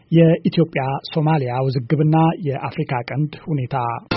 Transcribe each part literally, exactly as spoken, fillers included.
የኢትዮጵያ ሶማሊያ ውዝግብና የአፍሪካ ቀንድ ሁኔታ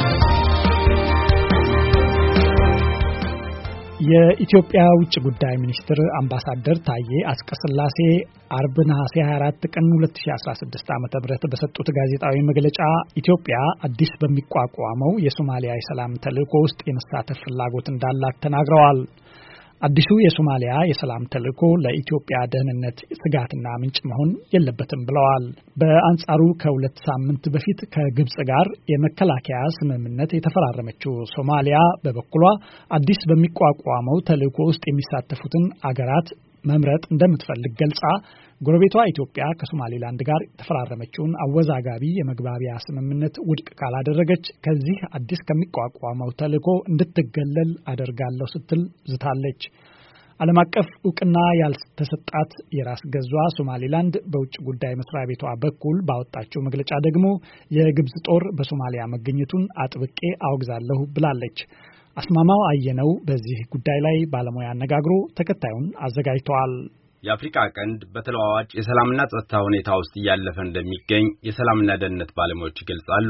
የኢትዮጵያ ውጭ ጉዳይ ሚኒስትር አምባሳደር ታዬ አጽቀሥላሴ አርብ ነሐሴ ሃያ አራት ቀን ሁለት ሺህ አስራ ስድስት ዓ.ም በሰጡት ጋዜጣዊ መግለጫ ኢትዮጵያ አዲስ በሚቋቋመው የሶማሊያ የሰላም ተልዕኮ ውስጥ የመሳተፍ ፍላጎት እንዳላት ተናግረዋል። አዲሱ የሶማሊያ የሰላም ተልዕኮ ለኢትዮጵያ ደህንነት ስጋትና ምንጭ መሆን የለበትም ብለዋል። በአንጻሩ ከሁለት ሳምንት በፊት ከግብጽ ጋር የመከላከያ ስምምነት የተፈራረመችው ሶማሊያ በበኩሏ አዲስ በሚቋቋመው ተልዕኮ ውስጥ የሚሳተፉትን አገራት መምረጥ እንደምትፈልግ ገልጻ ጎረቤቷ ኢትዮጵያ ከሶማሊላንድ ጋር የተፈራረመችውን አወዛጋቢ የመግባቢያ ስምምነት ውድቅ ካላደረገች ከዚህ አዲስ ከሚቋቋመው ተልዕኮ እንድትገለል አደርጋለሁ ስትል ዝታለች። ዓለም አቀፍ ዕውቅና ያልተሰጣት የራስ ገዟ ሶማሊላንድ በውጭ ጉዳይ መስሪያ ቤቷ በኩል ባወጣችው መግለጫ ደግሞ የግብጽ ጦር በሶማሊያ መገኘቱን አጥብቄ አወግዛለሁ ብላለች። አስማማው አየነው በዚህ ጉዳይ ላይ ባለሙያ አነጋግሮ ተከታዩን አዘጋጅተዋል። የአፍሪካ ቀንድ በተለዋዋጭ የሰላምና ጸጥታ ሁኔታ ውስጥ እያለፈ እንደሚገኝ የሰላምና ደህንነት ባለሙያዎች ይገልጻሉ።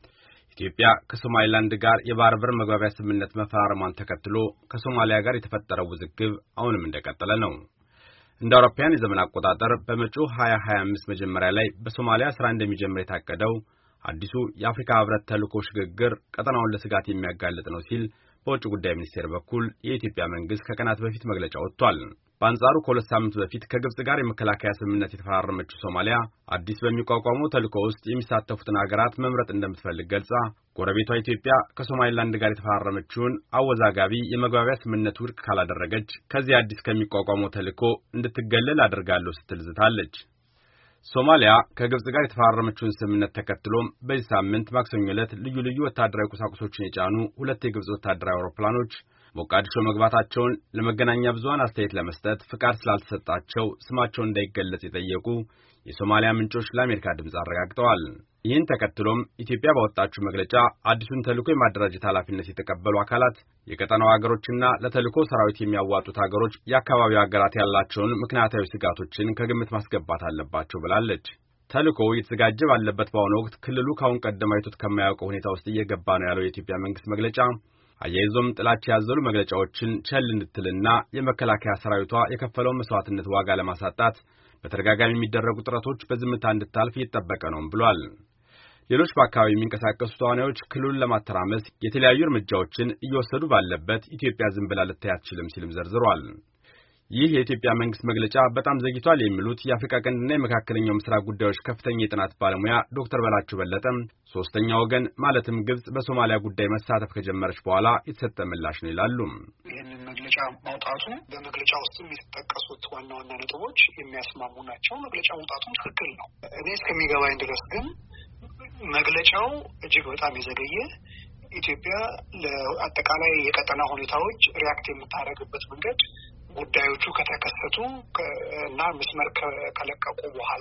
ኢትዮጵያ ከሶማሊላንድ ጋር የባህር በር መግባቢያ ስምምነት መፈራረሟን ተከትሎ ከሶማሊያ ጋር የተፈጠረው ውዝግብ አሁንም እንደቀጠለ ነው። እንደ አውሮፓውያን የዘመን አቆጣጠር በመጪው ሃያ ሃያ አምስት መጀመሪያ ላይ በሶማሊያ ስራ እንደሚጀምር የታቀደው አዲሱ የአፍሪካ ህብረት ተልዕኮ ሽግግር ቀጠናውን ለስጋት የሚያጋልጥ ነው ሲል በውጭ ጉዳይ ሚኒስቴር በኩል የኢትዮጵያ መንግስት ከቀናት በፊት መግለጫ ወጥቷል። በአንጻሩ ከሁለት ሳምንት በፊት ከግብጽ ጋር የመከላከያ ስምምነት የተፈራረመችው ሶማሊያ አዲስ በሚቋቋመው ተልዕኮ ውስጥ የሚሳተፉትን ሀገራት መምረጥ እንደምትፈልግ ገልጻ ጎረቤቷ ኢትዮጵያ ከሶማሊላንድ ጋር የተፈራረመችውን አወዛጋቢ የመግባቢያ ስምምነት ውድቅ ካላደረገች ከዚህ አዲስ ከሚቋቋመው ተልዕኮ እንድትገለል አደርጋለሁ ስትል ዝታለች። ሶማሊያ ከግብጽ ጋር የተፈራረመችውን ስምምነት ተከትሎም በዚህ ሳምንት ማክሰኞ ዕለት ልዩ ልዩ ወታደራዊ ቁሳቁሶችን የጫኑ ሁለት የግብጽ ወታደራዊ አውሮፕላኖች ሞቃዲሾ መግባታቸውን ለመገናኛ ብዙሃን አስተያየት ለመስጠት ፍቃድ ስላልተሰጣቸው ስማቸው እንዳይገለጽ የጠየቁ የሶማሊያ ምንጮች ለአሜሪካ ድምጽ አረጋግጠዋል። ይህን ተከትሎም ኢትዮጵያ ባወጣችው መግለጫ አዲሱን ተልዕኮ የማደራጀት ኃላፊነት የተቀበሉ አካላት የቀጠናው ሀገሮችና ለተልዕኮ ሰራዊት የሚያዋጡት ሀገሮች የአካባቢው ሀገራት ያላቸውን ምክንያታዊ ስጋቶችን ከግምት ማስገባት አለባቸው ብላለች። ተልዕኮው እየተዘጋጀ ባለበት በአሁኑ ወቅት ክልሉ ካሁን ቀደም አይቶት ከማያውቀው ሁኔታ ውስጥ እየገባ ነው ያለው የኢትዮጵያ መንግስት መግለጫ አያይዞም ጥላቻ ያዘሉ መግለጫዎችን ቸል እንድትልና የመከላከያ ሰራዊቷ የከፈለውን መስዋዕትነት ዋጋ ለማሳጣት በተደጋጋሚ የሚደረጉ ጥረቶች በዝምታ እንድታልፍ እየተጠበቀ ነው ብሏል። ሌሎች በአካባቢ የሚንቀሳቀሱ ተዋናዮች ክልሉን ለማተራመስ የተለያዩ እርምጃዎችን እየወሰዱ ባለበት ኢትዮጵያ ዝም ብላ ልታይ አትችልም ሲልም ዘርዝሯል። ይህ የኢትዮጵያ መንግስት መግለጫ በጣም ዘግይቷል የሚሉት የአፍሪካ ቀንድና የመካከለኛው ምስራቅ ጉዳዮች ከፍተኛ የጥናት ባለሙያ ዶክተር በላቸው በለጠ ሶስተኛ ወገን ማለትም ግብጽ በሶማሊያ ጉዳይ መሳተፍ ከጀመረች በኋላ የተሰጠ ምላሽ ነው ይላሉ። ይህንን መግለጫ ማውጣቱ በመግለጫ ውስጥም የተጠቀሱት ዋና ዋና ነጥቦች የሚያስማሙ ናቸው። መግለጫ ማውጣቱም ትክክል ነው። እኔ እስከሚገባኝ ድረስ ግን መግለጫው እጅግ በጣም የዘገየ ኢትዮጵያ ለአጠቃላይ የቀጠና ሁኔታዎች ሪያክት የምታደርግበት መንገድ ጉዳዮቹ ከተከሰቱ እና መስመር ከለቀቁ በኋላ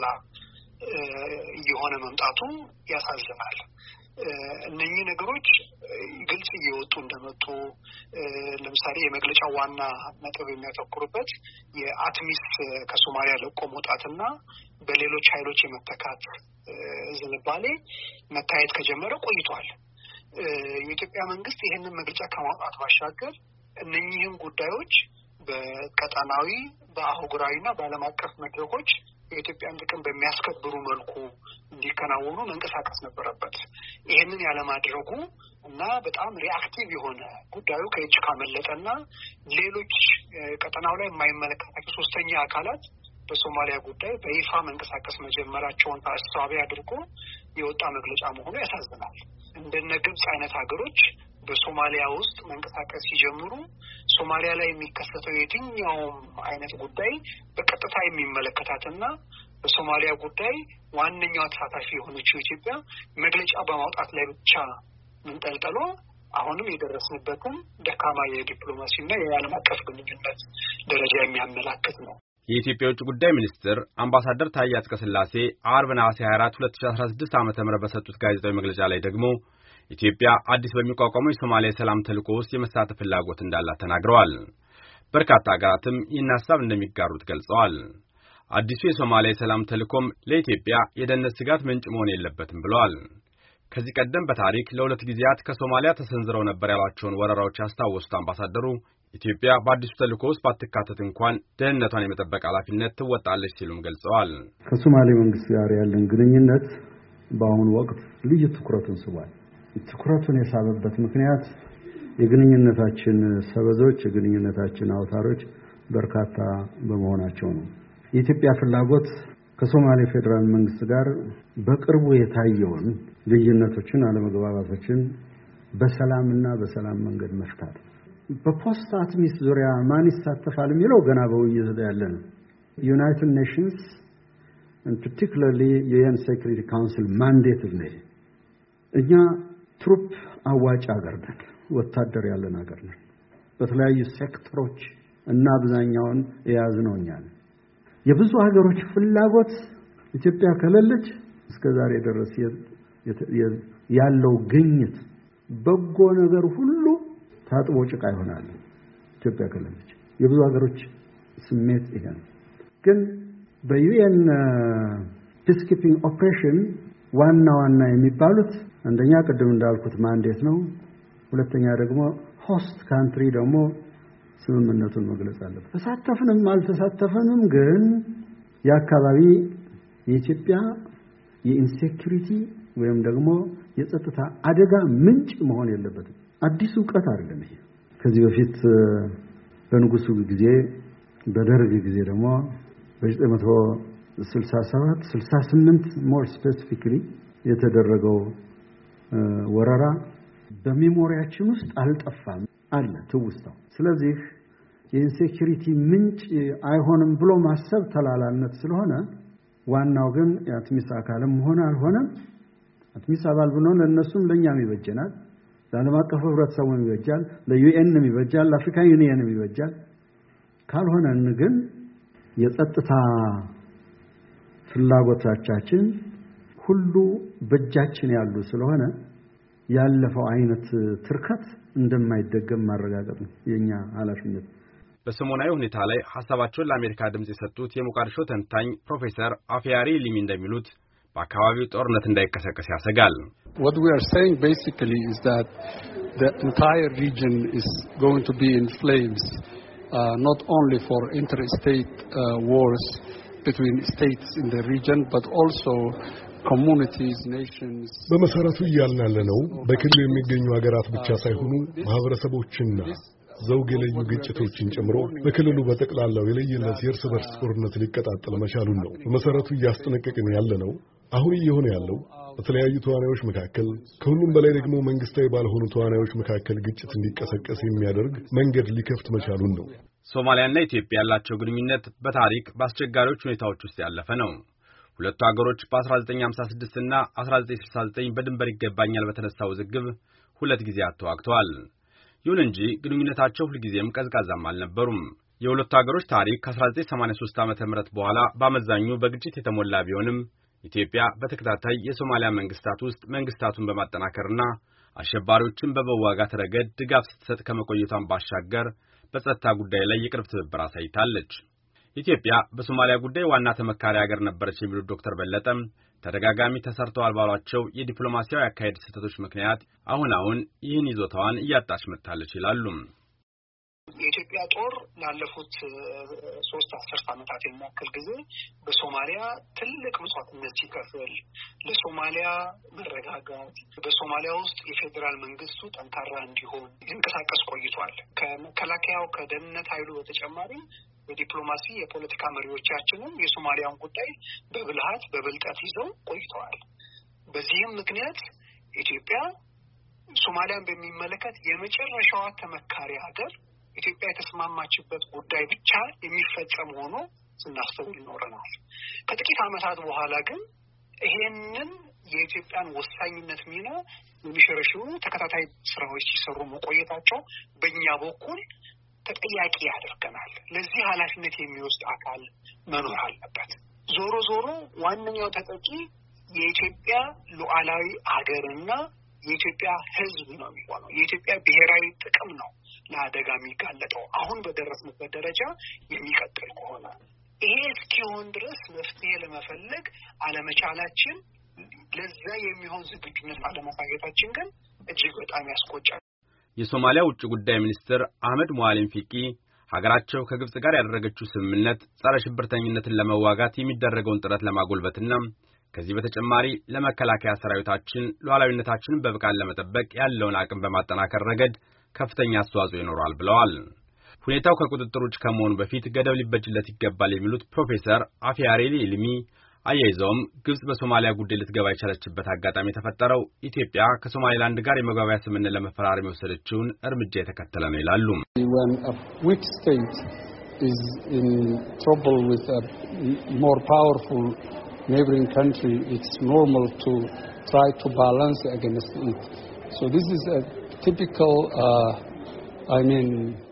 እየሆነ መምጣቱ ያሳዝናል። እነኚህ ነገሮች ግልጽ እየወጡ እንደመጡ ለምሳሌ የመግለጫው ዋና ነጥብ የሚያተኩሩበት የአትሚስ ከሶማሊያ ለቆ መውጣትና በሌሎች ኃይሎች የመተካት ዝንባሌ መታየት ከጀመረ ቆይቷል። የኢትዮጵያ መንግስት ይህንን መግለጫ ከማውጣት ባሻገር እነኚህን ጉዳዮች በቀጠናዊ በአህጉራዊና በዓለም አቀፍ መድረኮች የኢትዮጵያን ጥቅም በሚያስከብሩ መልኩ እንዲከናወኑ መንቀሳቀስ ነበረበት። ይህንን ያለማድረጉ እና በጣም ሪአክቲቭ የሆነ ጉዳዩ ከእጅ ካመለጠና ሌሎች ቀጠናው ላይ የማይመለከታቸው ሶስተኛ አካላት በሶማሊያ ጉዳይ በይፋ መንቀሳቀስ መጀመራቸውን ታሳቢ አድርጎ የወጣ መግለጫ መሆኑ ያሳዝናል። እንደነ ግብጽ አይነት ሀገሮች በሶማሊያ ውስጥ መንቀሳቀስ ሲጀምሩ ሶማሊያ ላይ የሚከሰተው የትኛውም አይነት ጉዳይ በቀጥታ የሚመለከታትና በሶማሊያ ጉዳይ ዋነኛዋ ተሳታፊ የሆነችው ኢትዮጵያ መግለጫ በማውጣት ላይ ብቻ ምንጠልጠሎ አሁንም የደረስንበትን ደካማ የዲፕሎማሲና የዓለም አቀፍ ግንኙነት ደረጃ የሚያመላክት ነው። የኢትዮጵያ ውጭ ጉዳይ ሚኒስትር አምባሳደር ታዬ አጽቀሥላሴ አርብ ነሐሴ ሃያ አራት ሁለት ሺህ አስራ ስድስት ዓመተ ምህረት በሰጡት ጋዜጣዊ መግለጫ ላይ ደግሞ ኢትዮጵያ አዲስ በሚቋቋመው የሶማሊያ የሰላም ተልዕኮ ውስጥ የመሳተፍ ፍላጎት እንዳላት ተናግረዋል። በርካታ ሀገራትም ይህን ሐሳብ እንደሚጋሩት ገልጸዋል። አዲሱ የሶማሊያ ሰላም ተልዕኮም ለኢትዮጵያ የደህንነት ስጋት ምንጭ መሆን የለበትም ብለዋል። ከዚህ ቀደም በታሪክ ለሁለት ጊዜያት ከሶማሊያ ተሰንዝረው ነበር ያሏቸውን ወረራዎች ያስታወሱት አምባሳደሩ ኢትዮጵያ በአዲሱ ተልዕኮ ውስጥ ባትካተት እንኳን ደህንነቷን የመጠበቅ ኃላፊነት ትወጣለች ሲሉም ገልጸዋል። ከሶማሌ መንግስት ጋር ያለን ግንኙነት በአሁኑ ወቅት ልዩ ትኩረቱን ስቧል። ትኩረቱን የሳበበት ምክንያት የግንኙነታችን ሰበዞች የግንኙነታችን አውታሮች በርካታ በመሆናቸው ነው። የኢትዮጵያ ፍላጎት ከሶማሌ ፌደራል መንግስት ጋር በቅርቡ የታየውን ልዩነቶችን አለመግባባቶችን በሰላምና በሰላም መንገድ መፍታት በፖስት አትሚስ ዙሪያ ማን ይሳተፋል የሚለው ገና በውይይት ላይ ያለ ነው። ዩናይትድ ኔሽንስ and particularly U N Security Council mandated ነው። እኛ ትሩፕ አዋጭ ሀገር ነን፣ ወታደር ያለን ሀገር ነን። በተለያዩ ሴክተሮች እና አብዛኛውን የያዝነው እኛ ነን። የብዙ ሀገሮች ፍላጎት ኢትዮጵያ ከሌለች እስከዛሬ ድረስ ያለው ግኝት በጎ ነገር ሁሉ ታጥቦ ጭቃ ይሆናል። ኢትዮጵያ ከሌለች የብዙ ሀገሮች ስሜት ይሄ ነው። ግን በዩኤን ፒስኪፒንግ ኦፕሬሽን ዋና ዋና የሚባሉት አንደኛ ቅድም እንዳልኩት ማንዴት ነው። ሁለተኛ ደግሞ ሆስት ካንትሪ ደግሞ ስምምነቱን መግለጽ አለበት። ተሳተፍንም አልተሳተፈንም ግን የአካባቢ የኢትዮጵያ የኢንሴኩሪቲ ወይም ደግሞ የጸጥታ አደጋ ምንጭ መሆን የለበትም። አዲስ ዕውቀት አይደለም ይሄ። ከዚህ በፊት በንጉሱ ጊዜ በደርግ ጊዜ ደግሞ በ1967 68 ሞር ስፔሲፊካሊ የተደረገው ወረራ በሜሞሪያችን ውስጥ አልጠፋም አለ ትውስታው። ስለዚህ የኢንሴኩሪቲ ምንጭ አይሆንም ብሎ ማሰብ ተላላነት ስለሆነ ዋናው ግን የአትሚስ አካልም ሆነ አልሆነም አትሚስ አባል ብንሆን ለነሱም ለኛም ይበጀናል፣ ለዓለም አቀፍ ህብረተሰቡም ይበጃል፣ ለዩኤንም ይበጃል፣ ለአፍሪካ ዩኒየንም ይበጃል። ካልሆነን ግን የጸጥታ ፍላጎታችን ሁሉ በእጃችን ያሉ ስለሆነ ያለፈው አይነት ትርከት እንደማይደገም ማረጋገጥ ነው የኛ ኃላፊነት። በሰሞናዊ ሁኔታ ላይ ሐሳባቸውን ለአሜሪካ ድምጽ የሰጡት የሞቃዲሾ ተንታኝ ፕሮፌሰር አፍያሪ ሊሚ እንደሚሉት በአካባቢው ጦርነት እንዳይቀሰቀስ ያሰጋል። What we are saying basically is that the entire region is going to be in flames, uh, not only for interstate uh, wars between states in the region but also communities, nations. በመሰረቱ እያልን ያለነው በክልሉ የሚገኙ ሀገራት ብቻ ሳይሆኑ ማህበረሰቦችና ዘውግ የለዩ ግጭቶችን ጨምሮ በክልሉ በጠቅላላው የለየለት የእርስ በርስ ጦርነት ሊቀጣጠል መቻሉን ነው። በመሰረቱ እያስጠነቀቅን ያለነው አሁን እየሆነ ያለው በተለያዩ ተዋናዮች መካከል ከሁሉም በላይ ደግሞ መንግስታዊ ባልሆኑ ተዋናዮች መካከል ግጭት እንዲቀሰቀስ የሚያደርግ መንገድ ሊከፍት መቻሉን ነው። ሶማሊያና ኢትዮጵያ ያላቸው ግንኙነት በታሪክ በአስቸጋሪዎች ሁኔታዎች ውስጥ ያለፈ ነው። ሁለቱ ሀገሮች በ1956 እና አስራ ዘጠኝ ስልሳ ዘጠኝ በድንበር ይገባኛል በተነሳው ውዝግብ ሁለት ጊዜያት ተዋግተዋል። ይሁን እንጂ ግንኙነታቸው ሁልጊዜም ቀዝቃዛም አልነበሩም። የሁለቱ ሀገሮች ታሪክ ከ1983 ዓመተ ምህረት በኋላ በአመዛኙ በግጭት የተሞላ ቢሆንም ኢትዮጵያ በተከታታይ የሶማሊያ መንግስታት ውስጥ መንግስታቱን በማጠናከርና አሸባሪዎችን በመዋጋት ረገድ ድጋፍ ስትሰጥ ከመቆየቷን ባሻገር በጸጥታ ጉዳይ ላይ የቅርብ ትብብር አሳይታለች። ኢትዮጵያ በሶማሊያ ጉዳይ ዋና ተመካሪ ሀገር ነበረች የሚሉት ዶክተር በለጠም ተደጋጋሚ ተሰርተዋል ባሏቸው የዲፕሎማሲያዊ አካሄድ ስህተቶች ምክንያት አሁን አሁን ይህን ይዞታዋን እያጣች መጥታለች ይላሉ። የኢትዮጵያ ጦር ላለፉት ሶስት አስርት ዓመታት የሚያክል ጊዜ በሶማሊያ ትልቅ መስዋዕትነት ሲከፍል ለሶማሊያ መረጋጋት በሶማሊያ ውስጥ የፌዴራል መንግስቱ ጠንካራ እንዲሆን ይንቀሳቀስ ቆይቷል። ከመከላከያው ከደህንነት ኃይሉ በተጨማሪ በዲፕሎማሲ የፖለቲካ መሪዎቻችንም የሶማሊያን ጉዳይ በብልሃት በብልጠት ይዘው ቆይተዋል። በዚህም ምክንያት ኢትዮጵያ ሶማሊያን በሚመለከት የመጨረሻዋ ተመካሪ ሀገር ኢትዮጵያ የተስማማችበት ጉዳይ ብቻ የሚፈጸም ሆኖ ስናስተውል ኖረናል። ከጥቂት ዓመታት በኋላ ግን ይሄንን የኢትዮጵያን ወሳኝነት ሚና የሚሸረሽሩ ተከታታይ ስራዎች ሲሰሩ መቆየታቸው በእኛ በኩል ተጠያቂ ያደርገናል። ለዚህ ኃላፊነት የሚወስድ አካል መኖር አለበት። ዞሮ ዞሮ ዋነኛው ተጠቂ የኢትዮጵያ ሉዓላዊ ሀገርና የኢትዮጵያ ሕዝብ ነው የሚሆነው። የኢትዮጵያ ብሔራዊ ጥቅም ነው ለአደጋ የሚጋለጠው። አሁን በደረስንበት ደረጃ የሚቀጥል ከሆነ ይሄ እስኪሆን ድረስ መፍትሄ ለመፈለግ አለመቻላችን ለዛ የሚሆን ዝግጁነት አለማሳየታችን ግን እጅግ በጣም ያስቆጫል። የሶማሊያ ውጭ ጉዳይ ሚኒስትር አህመድ ሙአሊም ፊቂ ሀገራቸው ከግብጽ ጋር ያደረገችው ስምምነት ጸረ ሽብርተኝነትን ለመዋጋት የሚደረገውን ጥረት ለማጎልበትና ከዚህ በተጨማሪ ለመከላከያ ሰራዊታችን ሉዓላዊነታችንን በብቃት ለመጠበቅ ያለውን አቅም በማጠናከር ረገድ ከፍተኛ አስተዋጽኦ ይኖራል ብለዋል። ሁኔታው ከቁጥጥር ውጭ ከመሆኑ በፊት ገደብ ሊበጅለት ይገባል የሚሉት ፕሮፌሰር አፊያሬሊ ኢልሚ አያይዘውም ግብጽ በሶማሊያ ጉዳይ ልትገባ የቻለችበት አጋጣሚ የተፈጠረው ኢትዮጵያ ከሶማሊላንድ ጋር የመግባቢያ ስምምነት ለመፈራረም የወሰደችውን እርምጃ የተከተለ ነው ይላሉ። When a weak state is in trouble with a more powerful neighboring country, it's normal to try to balance against it. So this is a typical, uh, I mean,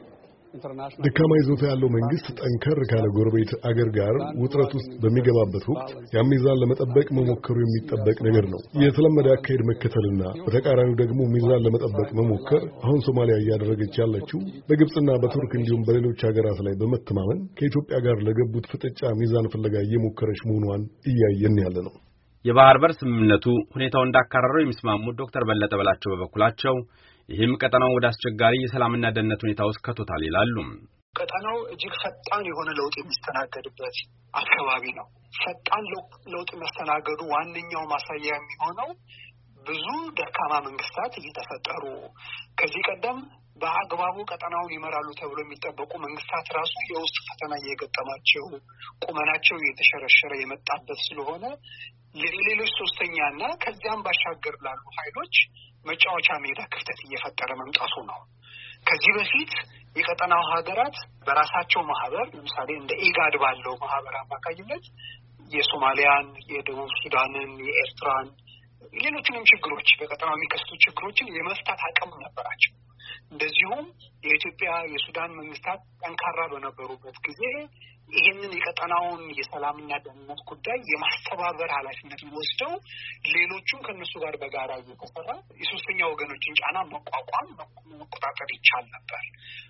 ደካማ ይዞታ ያለው መንግስት ጠንከር ካለ ጎረቤት አገር ጋር ውጥረት ውስጥ በሚገባበት ወቅት ያን ሚዛን ለመጠበቅ መሞከሩ የሚጠበቅ ነገር ነው። የተለመደ አካሄድ መከተልና በተቃራኒው ደግሞ ሚዛን ለመጠበቅ መሞከር አሁን ሶማሊያ እያደረገች ያለችው በግብጽና በቱርክ እንዲሁም በሌሎች ሀገራት ላይ በመተማመን ከኢትዮጵያ ጋር ለገቡት ፍጥጫ ሚዛን ፍለጋ እየሞከረች መሆኗን እያየን ያለ ነው። የባህር በር ስምምነቱ ሁኔታው እንዳካረረው የሚስማሙት ዶክተር በለጠ በላቸው በበኩላቸው ይህም ቀጠናው ወደ አስቸጋሪ የሰላምና ደህንነት ሁኔታ ውስጥ ከቶታል ይላሉ። ቀጠናው እጅግ ፈጣን የሆነ ለውጥ የሚስተናገድበት አካባቢ ነው። ፈጣን ለውጥ መስተናገዱ ዋነኛው ማሳያ የሚሆነው ብዙ ደካማ መንግስታት እየተፈጠሩ ከዚህ ቀደም በአግባቡ ቀጠናውን ይመራሉ ተብሎ የሚጠበቁ መንግስታት ራሱ የውስጥ ፈተና እየገጠማቸው ቁመናቸው እየተሸረሸረ የመጣበት ስለሆነ ለሌሎች ሶስተኛና ከዚያም ባሻገር ላሉ ኃይሎች መጫወቻ ሜዳ ክፍተት እየፈጠረ መምጣቱ ነው። ከዚህ በፊት የቀጠናው ሀገራት በራሳቸው ማህበር ለምሳሌ እንደ ኢጋድ ባለው ማህበር አማካኝነት የሶማሊያን፣ የደቡብ ሱዳንን፣ የኤርትራን ሌሎችንም ችግሮች በቀጠናው የሚከሰቱ ችግሮችን የመፍታት አቅም ነበራቸው። እንደዚሁም የኢትዮጵያ የሱዳን መንግስታት ጠንካራ በነበሩበት ጊዜ ይህንን የቀጠናውን የሰላምና ደህንነት ጉዳይ የማስተባበር ኃላፊነትን ወስደው ሌሎቹም ከነሱ ጋር በጋራ እየተሰራ የሶስተኛ ወገኖችን ጫና መቋቋም መቆጣጠር ይቻል ነበር።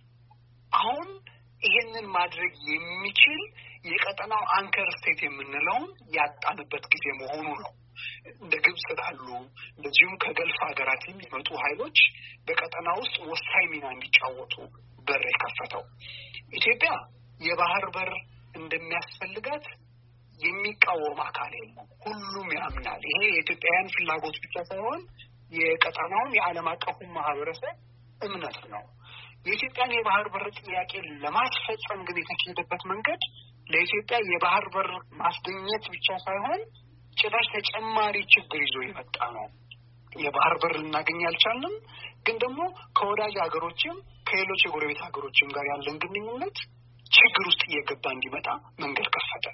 አሁን ይህንን ማድረግ የሚችል የቀጠናው አንከር ስቴት የምንለውን ያጣንበት ጊዜ መሆኑ ነው። እንደ ግብጽ ላሉ እንደዚሁም ከገልፍ ሀገራት የሚመጡ ኃይሎች በቀጠና ውስጥ ወሳኝ ሚና እንዲጫወቱ በር የከፈተው ኢትዮጵያ የባህር በር እንደሚያስፈልጋት የሚቃወም አካል የለም። ሁሉም ያምናል። ይሄ የኢትዮጵያውያን ፍላጎት ብቻ ሳይሆን የቀጠናውን የዓለም አቀፉን ማህበረሰብ እምነት ነው። የኢትዮጵያን የባህር በር ጥያቄ ለማስፈጸም ግን የተካሄደበት መንገድ ለኢትዮጵያ የባህር በር ማስገኘት ብቻ ሳይሆን ጭራሽ ተጨማሪ ችግር ይዞ የመጣ ነው። የባህር በር ልናገኝ አልቻልንም፣ ግን ደግሞ ከወዳጅ ሀገሮችም ከሌሎች የጎረቤት ሀገሮችም ጋር ያለን ግንኙነት ችግር ውስጥ እየገባ እንዲመጣ መንገድ ከፈተ።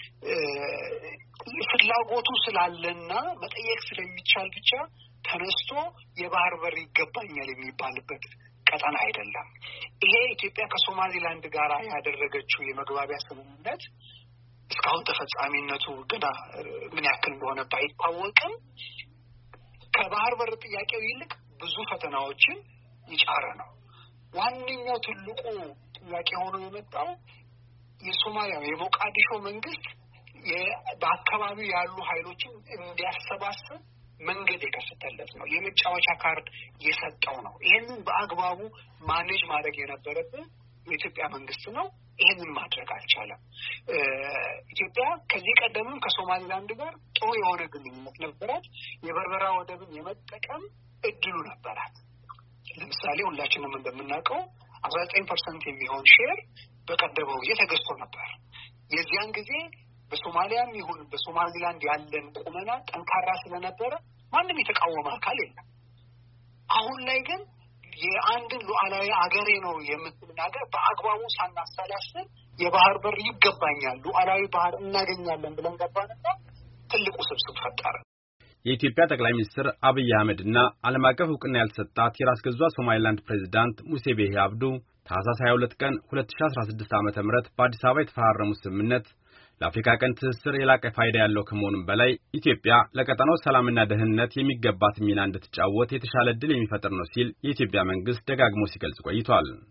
ፍላጎቱ ስላለና መጠየቅ ስለሚቻል ብቻ ተነስቶ የባህር በር ይገባኛል የሚባልበት ቀጠና አይደለም። ይሄ ኢትዮጵያ ከሶማሊላንድ ጋር ያደረገችው የመግባቢያ ስምምነት እስካሁን ተፈጻሚነቱ ገና ምን ያክል እንደሆነ ባይታወቅም ከባህር በር ጥያቄው ይልቅ ብዙ ፈተናዎችን ይጫረ ነው። ዋነኛው ትልቁ ጥያቄ ሆኖ የመጣው የሶማሊያ የሞቃዲሾ መንግስት በአካባቢው ያሉ ኃይሎችን እንዲያሰባስብ መንገድ የከፈተለት ነው። የመጫወቻ ካርድ የሰጠው ነው። ይሄንን በአግባቡ ማኔጅ ማድረግ የነበረበት የኢትዮጵያ መንግስት ነው። ይሄንን ማድረግ አልቻለም። ኢትዮጵያ ከዚህ ቀደምም ከሶማሊላንድ ጋር ጥሩ የሆነ ግንኙነት ነበራት። የበርበራ ወደብን የመጠቀም እድሉ ነበራት። ለምሳሌ ሁላችንም እንደምናውቀው አስራ ዘጠኝ ፐርሰንት የሚሆን ሼር በቀደመው ጊዜ ተገዝቶ ነበር። የዚያን ጊዜ በሶማሊያም ይሁን በሶማሊላንድ ያለን ቁመና ጠንካራ ስለነበረ ማንም የተቃወመ አካል የለም። አሁን ላይ ግን የአንድን ሉዓላዊ አገሬ ነው የምትል ሀገር በአግባቡ ሳናሰላስል የባህር በር ይገባኛል፣ ሉዓላዊ ባህር እናገኛለን ብለን ገባንና ትልቁ ስብስብ ፈጠረ። የኢትዮጵያ ጠቅላይ ሚኒስትር አብይ አህመድና ዓለም አቀፍ ዕውቅና ያልተሰጣት የራስ ገዟ ሶማሊላንድ ፕሬዝዳንት ሙሴ ቤሂ አብዱ ታህሳስ ሃያ ሁለት ቀን ሁለት ሺህ አስራ ስድስት ዓመተ ምህረት በአዲስ አበባ የተፈራረሙት ስምምነት ለአፍሪካ ቀንድ ትስስር የላቀ ፋይዳ ያለው ከመሆኑም በላይ ኢትዮጵያ ለቀጠናው ሰላምና ደህንነት የሚገባት ሚና እንድትጫወት የተሻለ ዕድል የሚፈጥር ነው ሲል የኢትዮጵያ መንግስት ደጋግሞ ሲገልጽ ቆይቷል።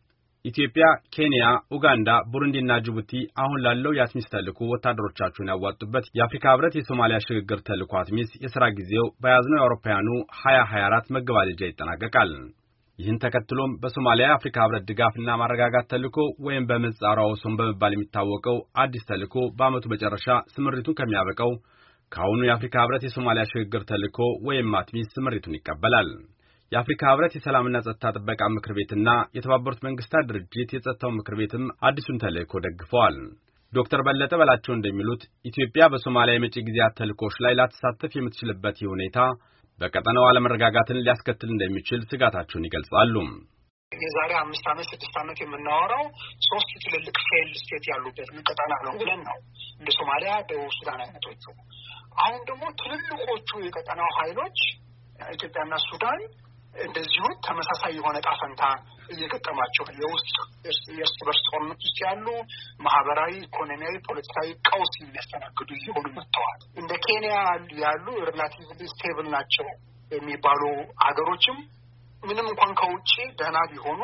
ኢትዮጵያ፣ ኬንያ፣ ኡጋንዳ፣ ቡሩንዲና ጅቡቲ አሁን ላለው የአትሚስ ተልዕኮ ወታደሮቻቸውን ያዋጡበት የአፍሪካ ህብረት የሶማሊያ ሽግግር ተልዕኮ አትሚስ የሥራ ጊዜው በያዝነው የአውሮፓውያኑ ሃያ ሃያ አራት መገባደጃ ይጠናቀቃል። ይህን ተከትሎም በሶማሊያ የአፍሪካ ህብረት ድጋፍና ማረጋጋት ተልዕኮ ወይም በምህጻሩ ኦሶም በመባል የሚታወቀው አዲስ ተልዕኮ በዓመቱ መጨረሻ ስምሪቱን ከሚያበቃው ከአሁኑ የአፍሪካ ህብረት የሶማሊያ ሽግግር ተልዕኮ ወይም አትሚስ ስምሪቱን ይቀበላል። የአፍሪካ ህብረት የሰላምና ጸጥታ ጥበቃ ምክር ቤትና የተባበሩት መንግስታት ድርጅት የጸጥታው ምክር ቤትም አዲሱን ተልዕኮ ደግፈዋል። ዶክተር በለጠ በላቸው እንደሚሉት ኢትዮጵያ በሶማሊያ የመጪ ጊዜያት ተልዕኮች ላይ ላተሳተፍ የምትችልበት ሁኔታ በቀጠናው አለመረጋጋትን ሊያስከትል እንደሚችል ስጋታቸውን ይገልጻሉ። የዛሬ አምስት ዓመት ስድስት ዓመት የምናወራው ሶስት ትልልቅ ፌል ስቴት ያሉበት ቀጠና ነው ብለን ነው እንደ ሶማሊያ፣ ደቡብ ሱዳን አይነቶቹ። አሁን ደግሞ ትልልቆቹ የቀጠናው ኃይሎች ኢትዮጵያና ሱዳን እንደዚሁ ተመሳሳይ የሆነ ጣፈንታ እየገጠማቸው የውስጥ የእርስ በርስ ጦርነት ውስጥ ያሉ ማህበራዊ፣ ኢኮኖሚያዊ፣ ፖለቲካዊ ቀውስ የሚያስተናግዱ እየሆኑ መጥተዋል። እንደ ኬንያ ያሉ ሪላቲቭሊ ስቴብል ናቸው የሚባሉ ሀገሮችም ምንም እንኳን ከውጭ ደህና ቢሆኑ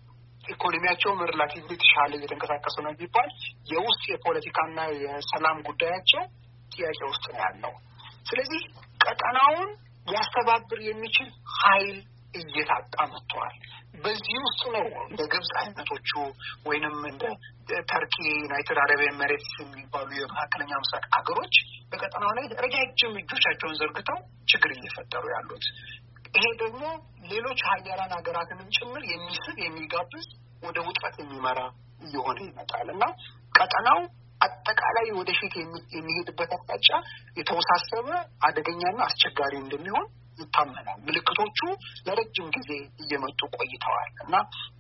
ኢኮኖሚያቸውም ሪላቲቭሊ ተሻለ እየተንቀሳቀሱ ነው ቢባል የውስጥ የፖለቲካና የሰላም ጉዳያቸው ጥያቄ ውስጥ ነው ያለው። ስለዚህ ቀጠናውን ሊያስተባብር የሚችል ኃይል እየታጣ መጥቷል። በዚህ ውስጥ ነው እንደ ግብጽ አይነቶቹ ወይንም እንደ ተርኪ፣ ዩናይትድ አረብ ኤሚሬትስ የሚባሉ የመካከለኛ ምስራቅ ሀገሮች በቀጠናው ላይ ረጃጅም እጆቻቸውን ዘርግተው ችግር እየፈጠሩ ያሉት። ይሄ ደግሞ ሌሎች ሀያላን ሀገራትንም ጭምር የሚስብ የሚጋብዝ ወደ ውጥረት የሚመራ እየሆነ ይመጣል እና ቀጠናው አጠቃላይ ወደፊት የሚሄድበት አቅጣጫ የተወሳሰበ አደገኛና አስቸጋሪ እንደሚሆን ይታመናል። ምልክቶቹ ለረጅም ጊዜ እየመጡ ቆይተዋል እና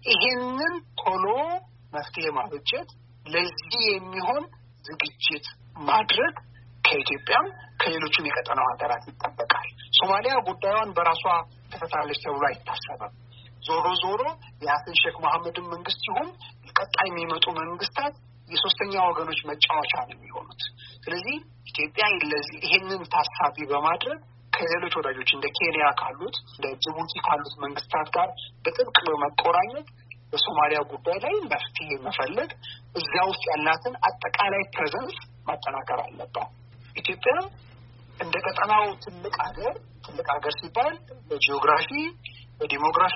ይሄንን ቶሎ መፍትሄ ማበጀት፣ ለዚህ የሚሆን ዝግጅት ማድረግ ከኢትዮጵያም ከሌሎችም የቀጠናው ሀገራት ይጠበቃል። ሶማሊያ ጉዳዩን በራሷ ተፈታለች ተብሎ አይታሰብም። ዞሮ ዞሮ የሀሰን ሼክ መሐመድን መንግስት ይሁን ቀጣይ የሚመጡ መንግስታት የሶስተኛ ወገኖች መጫወቻ ነው የሚሆኑት። ስለዚህ ኢትዮጵያ ለዚህ ይሄንን ታሳቢ በማድረግ ከሌሎች ወዳጆች እንደ ኬንያ ካሉት እንደ ጅቡቲ ካሉት መንግስታት ጋር በጥብቅ በመቆራኘት በሶማሊያ ጉዳይ ላይ መፍትሄ መፈለግ፣ እዚያ ውስጥ ያላትን አጠቃላይ ፕሬዘንስ ማጠናከር አለባት። ኢትዮጵያ እንደ ቀጠናው ትልቅ ሀገር ትልቅ ሀገር ሲባል በጂኦግራፊ፣ በዲሞግራፊ፣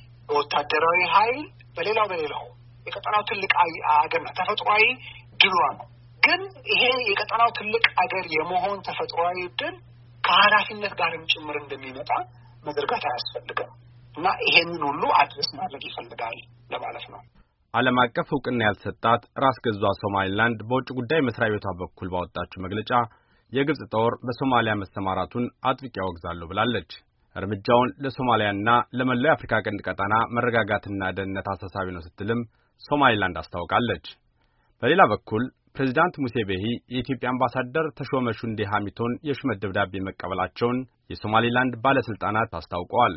በወታደራዊ ኃይል፣ በሌላው በሌላው የቀጠናው ትልቅ ሀገር ነው። ተፈጥሯዊ ድሏ ነው። ግን ይሄ የቀጠናው ትልቅ ሀገር የመሆን ተፈጥሯዊ ድል ከኃላፊነት ጋርም ጭምር እንደሚመጣ መዘርጋት አያስፈልግም እና ይሄንን ሁሉ አድረስ ማድረግ ይፈልጋል ለማለት ነው። ዓለም አቀፍ እውቅና ያልተሰጣት ራስ ገዟ ሶማሊላንድ በውጭ ጉዳይ መስሪያ ቤቷ በኩል ባወጣችው መግለጫ የግብጽ ጦር በሶማሊያ መሰማራቱን አጥብቄ ያወግዛለሁ ብላለች። እርምጃውን ለሶማሊያና ለመላው የአፍሪካ ቀንድ ቀጠና መረጋጋትና ደህንነት አሳሳቢ ነው ስትልም ሶማሊላንድ አስታውቃለች። በሌላ በኩል ፕሬዚዳንት ሙሴ ቤሂ የኢትዮጵያ አምባሳደር ተሾመ ሹንዴ ሐሚቶን የሹመት ደብዳቤ መቀበላቸውን የሶማሊላንድ ባለስልጣናት አስታውቀዋል።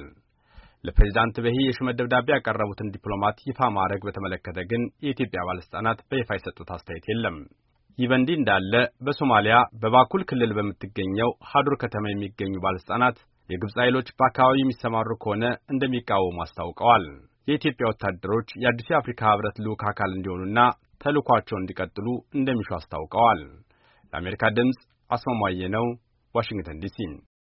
ለፕሬዚዳንት ቤሂ የሹመት ደብዳቤ ያቀረቡትን ዲፕሎማት ይፋ ማድረግ በተመለከተ ግን የኢትዮጵያ ባለስልጣናት በይፋ የሰጡት አስተያየት የለም። ይህ በእንዲህ እንዳለ በሶማሊያ በባኩል ክልል በምትገኘው ሀዱር ከተማ የሚገኙ ባለስልጣናት የግብጽ ኃይሎች በአካባቢው የሚሰማሩ ከሆነ እንደሚቃወሙ አስታውቀዋል። የኢትዮጵያ ወታደሮች የአዲስ የአፍሪካ ህብረት ልዑክ አካል እንዲሆኑና ተልዕኳቸውን እንዲቀጥሉ እንደሚሹ አስታውቀዋል። ለአሜሪካ ድምጽ አስማማየ ነው፣ ዋሽንግተን ዲሲ።